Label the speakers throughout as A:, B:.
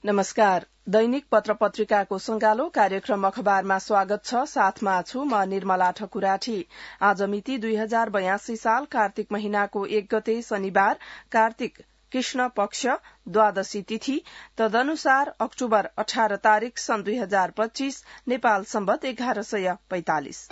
A: नमस्कार। दैनिक पत्र पत्रिकाको संगालो कार्यक्रम अखबारमा स्वागत छ। साथमा छु म निर्मला ठकुराठी। आज मिति 2082 साल कार्तिक महिनाको 1 गते शनिबार, कार्तिक कृष्ण पक्ष द्वादशी तिथि, तदनुसार अक्टोबर 18 तारिक सन् 2025, नेपाल सम्वत 1145।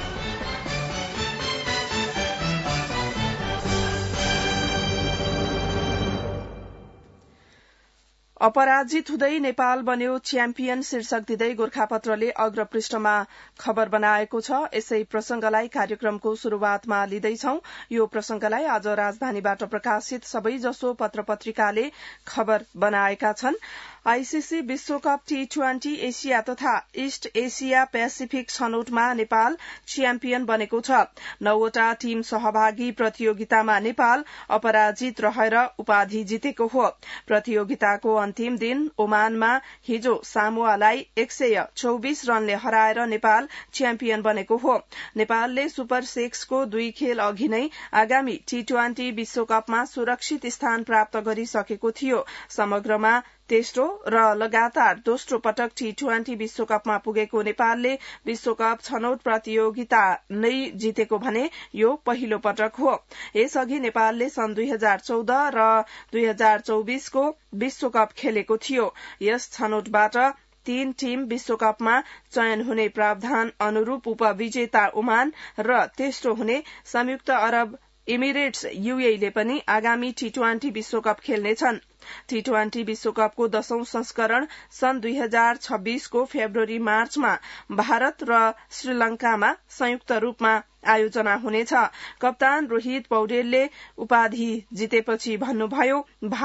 A: अपराजित हुँदै नेपाल बन्यो च्याम्पियन शीर्षक दिँदै गोरखापत्रले अग्रपृष्ठमा खबर बनाएको छ। यसै प्रसंगलाई कार्यक्रमको शुरूआतमा लिँदैछौ। यो प्रसंगलाई आज राजधानीबाट प्रकाशित सबैजसो पत्र पत्रिकाले खबर बनाएका छन्। आईसीसी विश्वकप T20 एशिया तथा इस्ट एशिया पेसिफिक छनौटमा नेपाल च्याम्पियन बनेको छ। 9वटा टीम सहभागी प्रतियोगितामा नेपाल अपराजित रहेर उपाधि जितेको हो। प्रतियोगिताको अन्तिम दिन ओमानमा हिजो सामोआलाई 124 रनले हराएर नेपाल च्याम्पियन बनेको हो। नेपालले सुपर 6 को 2 खेल अघि नै आगामी T20 विश्वकपमा सुरक्षित स्थान प्राप्त गरिसकेको थियो। समग्रमा तेस्रो र लगातार दोस्रो पटक T20 विश्वकपमा पुगेको नेपालले विश्वकप छनौट प्रतियोगिता नै जितेको भने यो पहिलो पटक हो। यसअघि नेपालले सन् 2014 र 2024 को विश्वकप खेलेको थियो। यस छनौटबाट 3 टीम विश्वकपमा चयन हुने प्रावधान अनुरूप उपविजेता ओमान र तेस्रो हुने संयुक्त अरब इमिरेट्स UAE ले पनि आगामी T20 विश्वकप खेल्नेछन्। T20 विश्वकपको 10औं संस्करण सन् 2026 को फेब्रुअरी मार्चमा भारत र श्रीलंकामा संयुक्त रूपमा आयोजना हुनेछ। कप्तान रोहित पौडेलले उपाधि जितेपछि भन्नुभयो,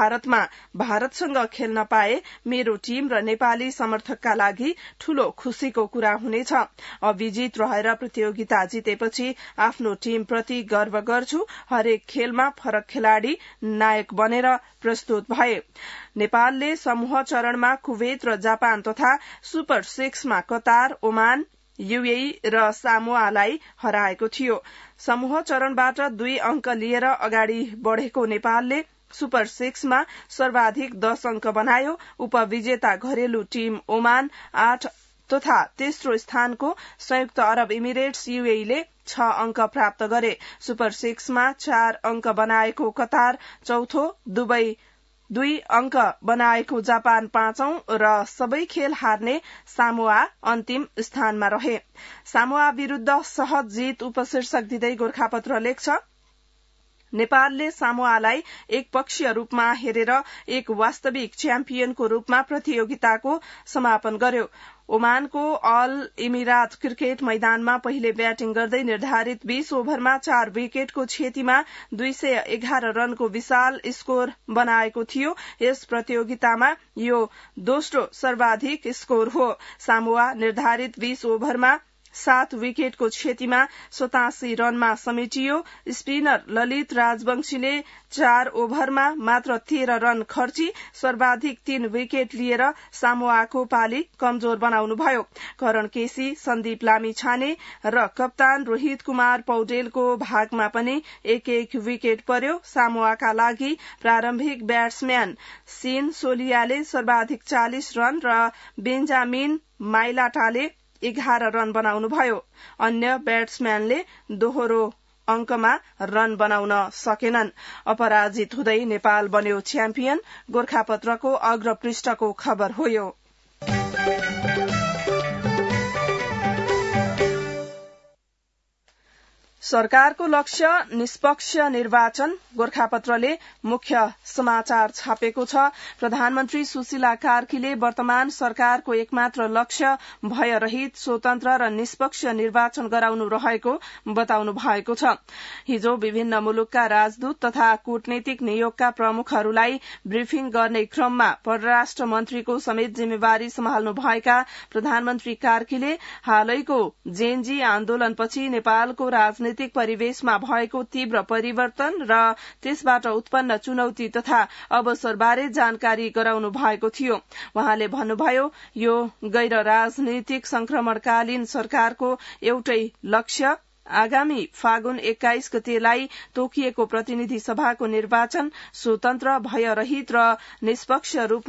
A: भारतसँग खेल्न पाए मेरो टीम र नेपाली समर्थकका लागि ठूलो खुशीको कुरा हुनेछ। अविजित रहेर प्रतियोगिता जितेपछि आफ्नो टीम प्रति गर्व गर्छु। हरेक खेलमा फरक खेलाड़ी नायक बनेर प्रस्तुत भए। नेपालले समूह चरणमा कुवेत र जापान तथा सुपर 6 मा कतार, ओमान, UAE र सामोआलाई हराएको थियो। समूह चरणबाट 2 अंक लिएर अगाडि बढ़ेको नेपालले सुपर 6 मा सर्वाधिक 10 अंक बनायो। उपविजेता घरेलु टीम ओमान 8 तथा तेस्रो स्थानको संयुक्त अरब इमिरेट्स UAE ले 6 अंक प्राप्त गरे। सुपर 6 मा 4 अंक बनाएको कतार चौथो, दुबई 2 अंक बनाएको जापान 5औं र सबै खेल हार्ने सामोआ अन्तिम स्थानमा रहे। सामोआ विरूद्ध सहज जित उपशीर्षक दिँदै गोरखापत्र लेख्छ, नेपालले सामोआलाई एकपक्षीय रूपमा हेरेर एक वास्तविक च्याम्पियनको रूपमा प्रतियोगिताको समापन गर्यो। ओमानको अल इमिरात क्रिकेट मैदानमा पहिले ब्याटिङ गर्दै निर्धारित 20 ओभरमा 4 विकेटको क्षतिमा 211 रनको विशाल स्कोर बनाएको थियो। यस प्रतियोगितामा यो दोस्रो सर्वाधिक स्कोर हो। सामोआ निर्धारित 20 ओभरमा 7 विकेटको क्षतिमा 87 रनमा समेटियो। स्पिनर ललित राजवंशीले 4 ओभरमा मात्र 13 रन खर्ची सर्वाधिक 3 विकेट लिएर सामोआको पाली कमजोर बनाउनुभयो। करण केसी, सन्दीप लामिछाने र कप्तान रोहित कुमार पौडेलको भागमा पनि एक विकेट पर्यो। सामोआका लागि प्रारम्भिक ब्याट्सम्यान सिन सोलियाले सर्वाधिक 40 रन र बेन्जामिन माइलाटाले 11 रन बनाउनुभयो। अन्य ब्याट्सम्यानले दोहोरो अंकमा रन बनाउन सकेनन्। अपराजित हुँदै नेपाल बन्यो च्याम्पियन, गोरखापत्रको अग्रपृष्ठको खबर हो यो। सरकारको लक्ष्य निष्पक्ष निर्वाचन, गोरखापत्रले मुख्य समाचार छापेको छ। प्रधानमन्त्री सुशीला कार्कीले वर्तमान सरकारको एकमात्र लक्ष्य भयरहित, स्वतन्त्र र निष्पक्ष निर्वाचन गराउनु रहेको बताउनु भएको छ। हिजो विभिन्न मुलुकका राजदूत तथा कूटनीतिक नियोगका प्रमुखहरूलाई ब्रिफिङ गर्ने क्रममा परराष्ट्र मन्त्रीको समेत जिम्मेवारी सम्हाल्नु भएका प्रधानमन्त्री कार्कीले हालैको जेनजी आन्दोलनपछि नेपालको राजनीतिक परिवेशमा भएको तीव्र परिवर्तन र त्यसबाट उत्पन्न चुनौती तथा अवसरबारे जानकारी गराउनु भएको थियो। उहाँले भन्नुभयो, यो गैर राजनीतिक संक्रमणकालीन सरकारको एउटै लक्ष्य आगामी फागुन 21 गतेलाई तोकिएको प्रतिनिधि सभाको निर्वाचन स्वतन्त्र, भयरहित र निष्पक्ष रूपमा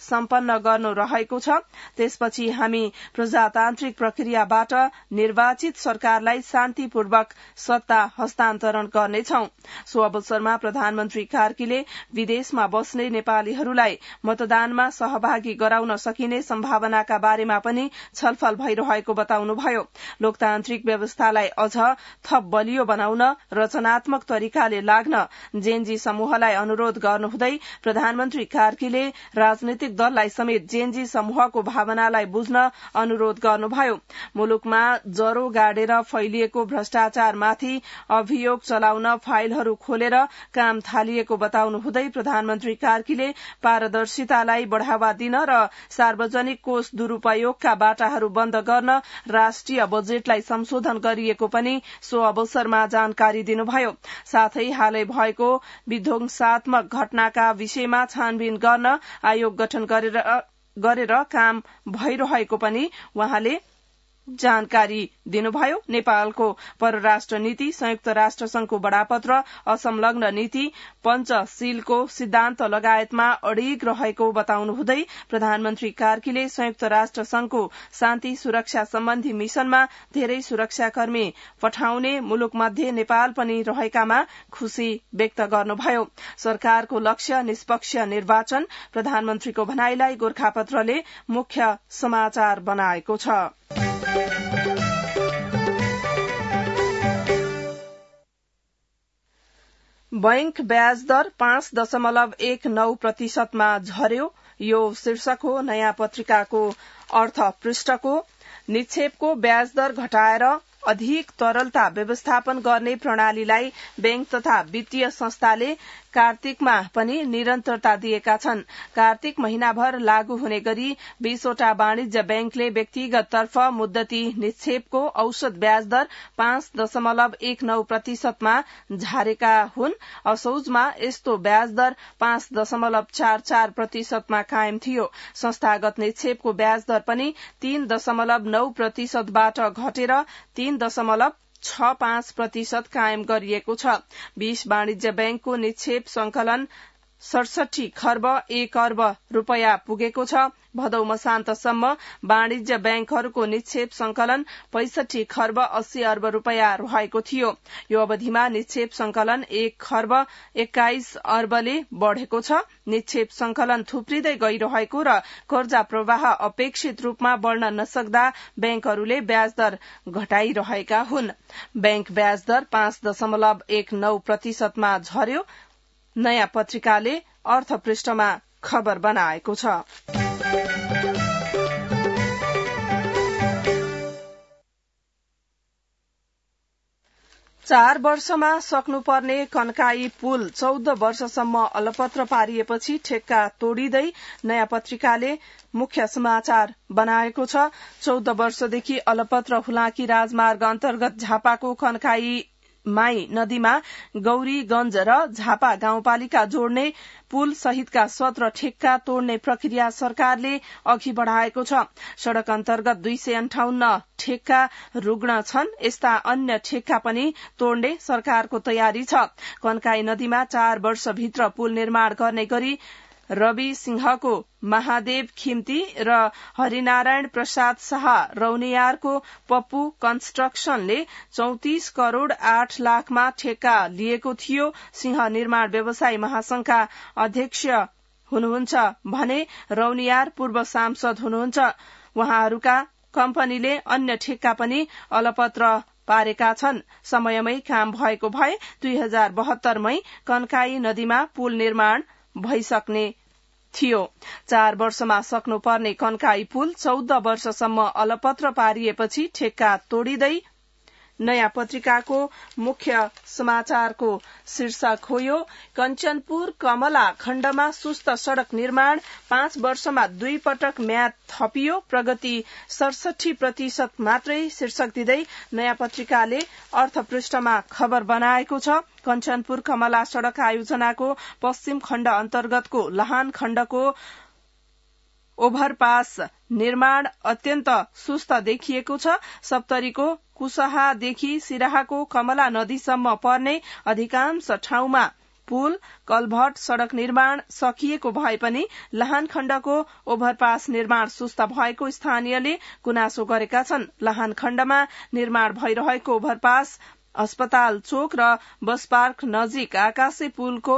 A: सम्पन्न गर्नु रहेको छ। त्यसपछि हामी प्रजातान्त्रिक प्रक्रियाबाट निर्वाचित सरकारलाई शान्तिपूर्वक सत्ता हस्तान्तरण गर्नेछौं। सो अवसरमा प्रधानमन्त्री कार्कीले विदेशमा बस्ने नेपालीहरूलाई मतदानमा सहभागी गराउन सकिने सम्भावनाका बारेमा पनि छलफल भइरहेको बताउनुभयो। लोकतान्त्रिक व्यवस्थालाई अझ थप बलियो बनाउन रचनात्मक तरिकाले लाग्न जेएनजी समूहलाई अनुरोध गर्नुहुँदै प्रधानमन्त्री कार्कीले राजनैतिक दललाई समेत जेएनजी समूहको भावनालाई बुझ्न अनुरोध गर्नुभयो। मुलुकमा जरो गाडेर फैलिएको भ्रष्टाचारमाथि अभियोग चलाउन फाइलहरू खोलेर काम थालिएको बताउनुहुँदै प्रधानमन्त्री कार्कीले पारदर्शितालाई बढ़ावा दिन र सार्वजनिक कोष दुरूपयोगका बाटाहरू बन्द गर्न राष्ट्रिय बजेटलाई संशोधन गरिएको पनि सो अवसरमा जानकारी दिनुभयो। साथै हालै भएको विध्वंसात्मक घटनाका विषयमा छानबिन गर्न आयोग गठन गरेर काम भइरहेको पनि उहाँले जानकारी दिनुभयो। नेपालको परराष्ट्र नीति, संयुक्त राष्ट्र संघको बडापत्र, असंलग्न नीति, पञ्चशीलको सिद्धान्त लगायतमा अडिग रहेको बताउनुहुँदै प्रधानमन्त्री कार्कीले संयुक्त राष्ट्र संघको शान्ति सुरक्षा सम्बन्धी मिशनमा धेरै सुरक्षाकर्मी पठाउने मुलुकमध्ये नेपाल पनि रहेकामा खुशी व्यक्त गर्नुभयो। सरकारको लक्ष्य निष्पक्ष निर्वाचन, प्रधानमन्त्रीको भनाईलाई गोरखापत्रले मुख्य समाचार बनाएको छ। बैंक ब्याज दर 5.19% मा झर्यो। यो शीर्षक हो नयाँ पत्रिकाको अर्थ पृष्ठको। निक्षेपको ब्याज दर घटाएर अधिक तरलता व्यवस्थापन गर्ने प्रणालीलाई बैंक तथा वित्तीय संस्थाले कार्तिकमा पनि निरन्तरता दिएका छन्। कार्तिक महिनाभर लागू हुने गरी 20 वटा वाणिज्य बैंकले व्यक्तिगत तर्फ मुद्दती निक्षेपको औसत ब्याज दर 5.19% मा झारेका हुन्। असोजमा यस्तो ब्याज दर 5.44% मा कायम थियो। संस्थागत निक्षेपको ब्याज दर पनि 3.9% बाट घटेर 3.65% कायम गरिएको छ। 20 वाणिज्य बैंकको निक्षेप संकलन 67 खर्ब 1 अर्ब रूपैयाँ पुगेको छ। भदौ मसान्तसम्म वाणिज्य बैंकहरूको निक्षेप संकलन 65 खर्ब 80 अर्ब रूपैयाँ रहेको थियो। यो अवधिमा निक्षेप संकलन 1 खर्ब 21 अर्बले बढ़ेको छ। निक्षेप संकलन थुप्रिँदै गइरहेको र कर्जा प्रवाह अपेक्षित रूपमा बढ़न नसक्दा बैंकहरूले ब्याज दर घटाइरहेका हुन्। बैंक ब्याज दर 5.19% मा झर्यो। नयाँ पत्रिकाले अर्थ पृष्ठमा खबर बनाएको छ। चार वर्षमा सक्नुपर्ने कन्काई पुल 14 वर्षसम्म अलपत्र पारिएपछि ठेक्का तोडिँदै नयाँ पत्रिकाले मुख्य समाचार बनाएको छ। 14 वर्षदेखि अलपत्र हुलाकी राजमार्ग अन्तर्गत झापाको कन्काई माई नदीमा गौरीगंज र झापा गाउँपालिका जोड्ने पुल सहितका 17 ठेक्का तोड्ने प्रक्रिया सरकारले अघि बढ़ाएको छ। सड़क अन्तर्गत 258 ठेक्का रुग्ण छन्। यस्ता अन्य ठेक्का पनि तोड्ने सरकारको तयारी छ। कन्काई नदीमा 4 वर्षभित्र पुल निर्माण गर्ने गरी रवि सिंहको महादेव खिम्ती र हरिनारायण प्रसाद शाह रौनियारको पप्पू कन्स्ट्रक्सनले 34 करोड़ 8 लाखमा ठेक्का लिएको थियो। सिंह निर्माण व्यवसायी महासंघका अध्यक्ष हुनुहुन्छ भने रौनियार पूर्व सांसद हुनुहुन्छ। उहाँहरूका कम्पनीले अन्य ठेक्का पनि अलपत्र पारेका छन्। समयमै काम भएको भए 2072 मै कन्काई नदीमा पुल निर्माण भइसक्ने थियो। 4 वर्षमा सक्नुपर्ने कन्काई पुल 14 वर्षसम्म अलपत्र पारिएपछि ठेक्का तोडिँदै नयाँ पत्रिकाको मुख्य समाचारको शीर्षक हो यो। कञ्चनपुर कमला खण्डमा सुस्त सड़क निर्माण 5 वर्षमा 2 पटक म्याद थपियो। प्रगति 67% मात्रै शीर्षक दिँदै नयाँ पत्रिकाले अर्थ पृष्ठमा खबर बनाएको छ। कञ्चनपुर कमला सड़क आयोजनाको पश्चिम खण्ड अन्तर्गतको लहान खण्डको ओभरपास निर्माण अत्यन्त सुस्त देखिएको छ। सप्तरीको कुसहादेखि सिराहाको कमला नदीसम्म पर्ने अधिकांश ठाउँमा पुल कलभट सड़क निर्माण सकिएको भए पनि लाहान खण्डको ओभरपास निर्माण सुस्त भएको स्थानीयले गुनासो गरेका छन्। लाहान खण्डमा निर्माण भइरहेको ओभरपास अस्पताल चोक र बस पार्क नजिक आकाशे पुलको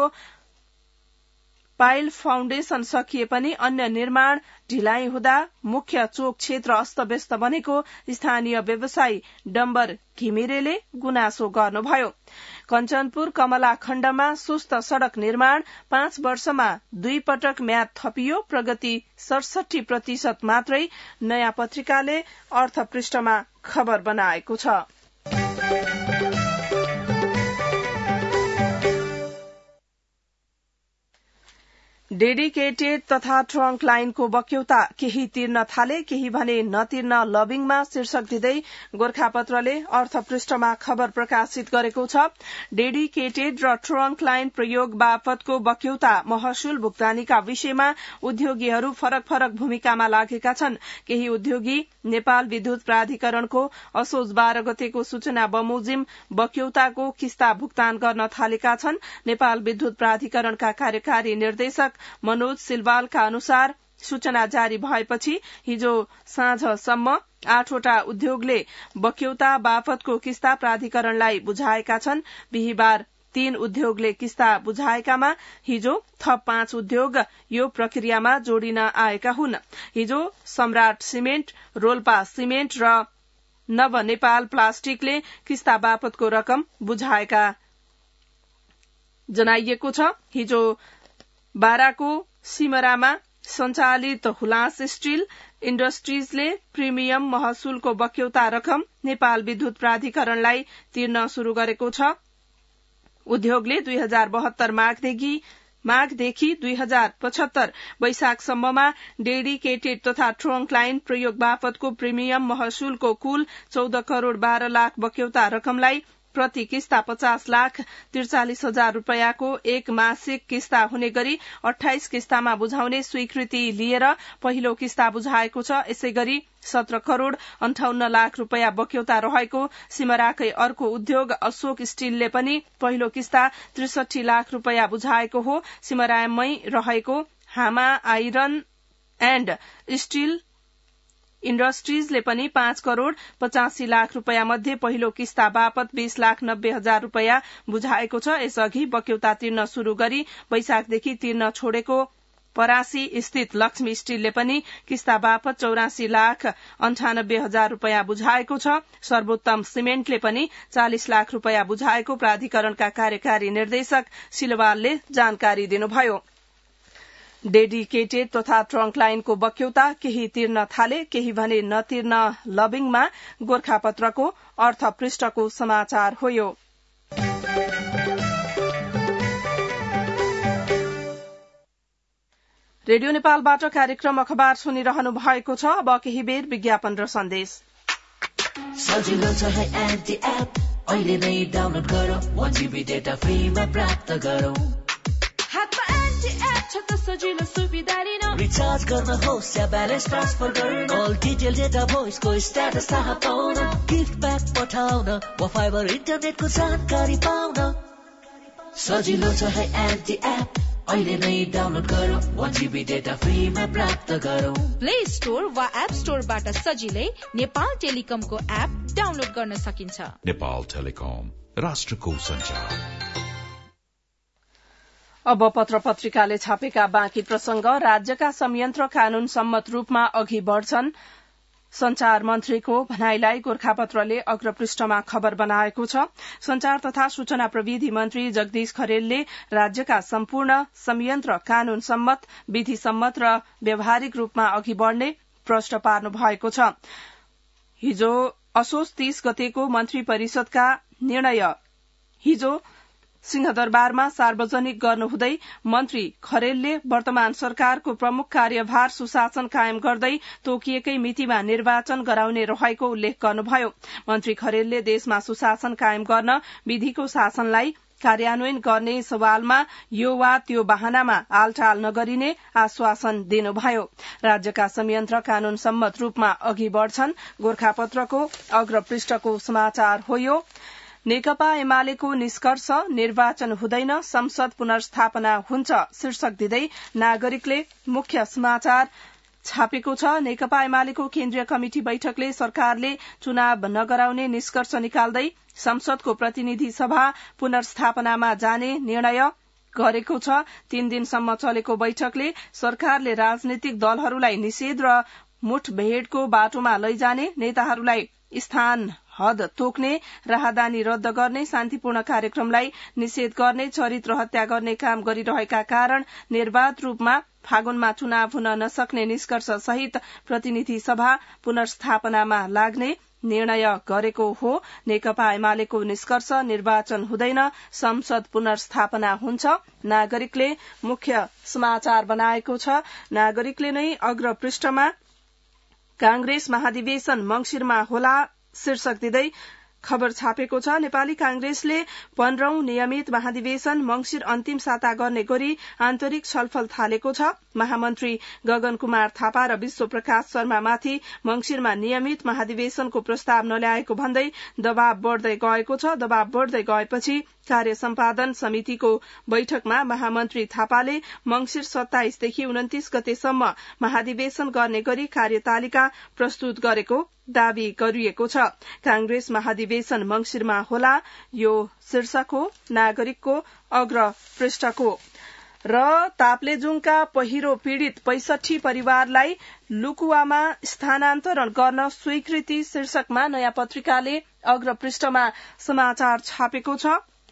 A: पाइल फाउन्डेशन सकिए पनि अन्य निर्माण ढिलाइ हुँदा मुख्य चोक क्षेत्र अस्तव्यस्त बनेको स्थानीय व्यवसायी डम्बर घिमिरेले गुनासो गर्नुभयो। कञ्चनपुर कमला खण्डमा सुस्त सड़क निर्माण 5 वर्षमा 2 पटक म्याद थपियो, प्रगति 67% मात्रै, नयाँ पत्रिकाले अर्थ पृष्ठमा खबर बनाएको छ। डेडिकेटेड तथा ट्रंक लाइनको बक्यौता केही तिर्न थाले, केही भने नतिर्न लबिङमा शीर्षक दिँदै गोरखापत्रले अर्थ पृष्ठमा खबर प्रकाशित गरेको छ। डेडिकेटेड र ट्रंक लाइन प्रयोग बापतको बक्यौता महसुल भुक्तानीका विषयमा उद्योगीहरू फरक फरक भूमिकामा लागेका छन्। केही उद्योगी नेपाल विद्युत प्राधिकरणको असोज 12 गतेको सूचना बमोजिम बक्यौताको किस्ता भुक्तान गर्न थालेका छन्। नेपाल विद्युत प्राधिकरणका कार्यकारी निर्देशक मनोज सिलवालका अनुसार सूचना जारी भएपछि हिजो साँझसम्म 8 वटा उद्योगले बक्यौता बापतको किस्ता प्राधिकरणलाई बुझाएका छन्। बिहिबार 3 उद्योगले किस्ता बुझाएकामा हिजो थप 5 उद्योग यो प्रक्रियामा जोडिन आएका हुन्। हिजो सम्राट सिमेन्ट, रोल्पा सिमेन्ट र नव नेपाल प्लास्टिकले किस्ता बापतको रकम बुझाएका जनाइएको छ। हिजो बाराको सिमरामा सञ्चालित हुलास स्टील इण्डस्ट्रीजले प्रिमियम महसुलको बक्यौता रकम नेपाल विद्युत प्राधिकरणलाई तिर्न शुरू गरेको छ। उद्योगले 2072 माघदेखि 2075 वैशाखसम्ममा डेडिकेटेड तथा ट्रंक लाइन प्रयोग बापतको प्रिमियम महसुलको कुल 14 करोड़ 12 लाख बक्यौता रकमलाई प्रति किस्ता 50,43,000 रूपियाँको एक मासिक किस्ता हुने गरी 28 किस्तामा बुझाउने स्वीकृति लिएर पहिलो किस्ता बुझाएको छ। यसै गरी 17 करोड़ 58 लाख रूपियाँ बक्यौता रहेको सिमराकै अर्को उद्योग अशोक स्टीलले पनि पहिलो किस्ता 63 लाख रूपियाँ बुझाएको हो। सिमरामै रहेको हामा आइरन एण्ड स्टील इण्डस्ट्रीजले पनि 5 करोड़ 85 लाख रूपियाँ मध्ये पहिलो किस्ता बापत 20,90,000 रूपियाँ बुझाएको छ। यसअघि बक्यौता तिर्न शुरू गरी वैशाखदेखि तिर्न छोडेको परासी स्थित लक्ष्मी स्टीलले पनि किस्ता बापत 84,98,000 रूपियाँ बुझाएको छ। सर्वोत्तम सिमेन्टले पनि 40 लाख रूपियाँ बुझाएको प्राधिकरणका कार्यकारी निर्देशक सिलवालले जानकारी दिनुभयो। डेडिकेटेड तथा ट्रंक लाइनको बक्यौता केही तिर्न थाले, केही भने नतिर्न लबिङमा गोरखापत्रको अर्थ पृष्ठको समाचार हो यो। रेडियो नेपालबाट कार्यक्रम अखबार सुनिरहनु भएको छ। अब केही बेर विज्ञापन र सन्देश।
B: सजिलो छ है एन्टी एप, अहिले नै डाउनलोड गरौ, 1 GB डेटा फ्रीमा प्राप्त गरौ।
C: हातमा एन्टी एप छ त सजिलो सुविधा लिन,
B: रिचार्ज गर्न होस् या ब्यालेन्स ट्रान्सफर गर्न, अल डिटेल डेटा भोइसको स्ट्याटस थाहा पाउन, गिफ्ट ब्याक पठाउन वा फाइबर इन्टरनेटको जानकारी पाउन। सजिलो छ है एन्टी एप, अहिले नै डाउनलोड गरौ, 1 GB डेटा फ्रीमा प्राप्त गरौ।
C: प्ले स्टोर वा एप स्टोरबाट सजिलै नेपाल टेलिकमको एप डाउनलोड गर्न सकिन्छ।
D: नेपाल टेलिकम, राष्ट्रको सञ्चार।
A: अब पत्र पत्रिकाले छापेका बाँकी प्रसंग। राज्यका संयन्त्र कानून सम्मत रूपमा अघि बढ़छन्, संचार मन्त्रीको भनाईलाई गोरखापत्रले अग्रपृष्ठमा खबर बनाएको छ। संचार तथा सूचना प्रविधि मन्त्री जगदीश खरेलले राज्यका सम्पूर्ण संयन्त्र कानून सम्मत, विधि सम्मत र व्यावहारिक रूपमा अघि बढ़ने प्रश्न पार्नु भएको छ। हिजो असोज 30 गतेको मन्त्री परिषदका निर्णय हिजो सिंहदरबारमा सार्वजनिक गर्नुहुँदै मन्त्री खरेलले वर्तमान सरकारको प्रमुख कार्यभार सुशासन कायम गर्दै तोकिएकै मितिमा निर्वाचन गराउने रहेको उल्लेख गर्नुभयो। मन्त्री खरेलले देशमा सुशासन कायम गर्न विधिको शासनलाई कार्यान्वयन गर्ने सवालमा यो वा त्यो बहानामा आलटाल नगरिने आश्वासन दिनुभयो। राज्यका संयन्त्र कानून सम्मत रूपमा अघि बढ़छन्, गोरखापत्रको अग्रपृष्ठको समाचार हो यो। नेकपा एमालेको निष्कर्ष निर्वाचन हुँदैन, संसद पुनर्स्थापना हुन्छ शीर्षक दिँदै नागरिकले मुख्य समाचार छापेको छ। नेकपा एमालेको केन्द्रीय कमिटी बैठकले सरकारले चुनाव नगराउने निष्कर्ष निकाल्दै संसदको प्रतिनिधि सभा पुनर्स्थापनामा जाने निर्णय गरेको छ। 3 दिनसम्म चलेको बैठकले सरकारले राजनीतिक दलहरूलाई निषेध र मुठभेड़को बाटोमा लैजाने, नेताहरूलाई स्थान हद तोक्ने, राहदानी रद्द गर्ने, शान्तिपूर्ण कार्यक्रमलाई निषेध गर्ने, चरित्र हत्या गर्ने काम गरिरहेका कारण निर्वाध रूपमा फागुनमा चुनाव हुन नसक्ने निष्कर्ष सहित प्रतिनिधि सभा पुनर्स्थापनामा लाग्ने निर्णय गरेको हो। नेकपा एमालेको निष्कर्ष निर्वाचन हुँदैन, संसद पुनर्स्थापना हुन्छ नागरिकले मुख्य समाचार बनाएको छ। नागरिकले नै अग्र पृष्ठमा कांग्रेस महाधिवेशन मंगिरमा होला शीर्षक दिँदै खबर छापेको छ। नेपाली कांग्रेसले 15औं नियमित महाधिवेशन मंगिर अन्तिम साता गर्ने गरी आन्तरिक छलफल थालेको छ। महामन्त्री गगन कुमार थापा र विश्व प्रकाश शर्मामाथि मंगिरमा नियमित महाधिवेशनको प्रस्ताव नल्याएको भन्दै दबाव बढ्दै गएको छ। दबाव बढ्दै गएपछि कार्य सम्पादन समितिको बैठकमा महामन्त्री थापाले मंगिर 27 देखि 29 गतेसम्म महाधिवेशन गर्ने गरी कार्यतालिका प्रस्तुत गरेको दावी गरिएको छ। कांग्रेस महाधिवेशन मंगिरमा होला यो शीर्षक हो नागरिकको अग्र पृष्ठको। र ताप्लेजुङका पहिरो पीड़ित 65 परिवारलाई लुकुवामा स्थानान्तरण गर्न स्वीकृति शीर्षकमा नयाँ पत्रिकाले अग्र पृष्ठमा समाचार छापेको छ।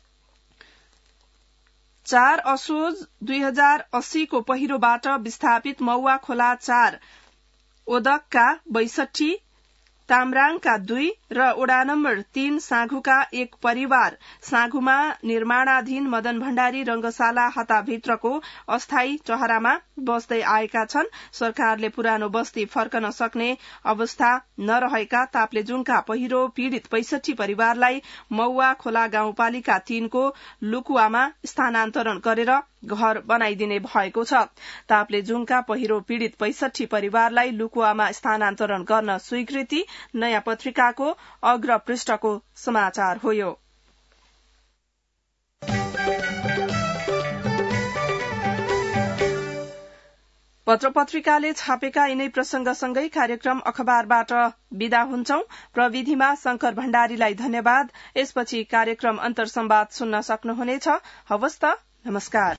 A: 4 असोज 2080 को पहिरोबाट विस्थापित मौवा खोला 4, ओदकका 62, तामराङका 2 र ओडा नम्बर 3 साँघुका 1 परिवार साँघुमा निर्माणाधीन मदन भण्डारी रंगशाला हताभित्रको अस्थायी चहरामा बस्दै आएका छन्। सरकारले पुरानो बस्ती फर्कन सक्ने अवस्था नरहेका ताप्लेजुङका पहिरो पीड़ित 65 परिवारलाई मौवा खोला गाउँपालिका 3 को लुकुवामा स्थानान्तरण गरेर घर बनाइदिने भएको छ। ताप्लेजुङका पहिरो पीड़ित 65 परिवारलाई लुकुवामा स्थानान्तरण गर्न स्वीकृति नयाँ पत्रिकाको अग्र पृष्ठको समाचार हो। यो पत्र पत्रिकाले छापेका यिनै प्रसंगसँगै कार्यक्रम अखबारबाट विदा हुन्छौं। प्रविधिमा शंकर भण्डारीलाई धन्यवाद। यसपछि कार्यक्रम अन्तर्संवाद सुन्न सक्नुहुनेछ। हवस् त, नमस्कार।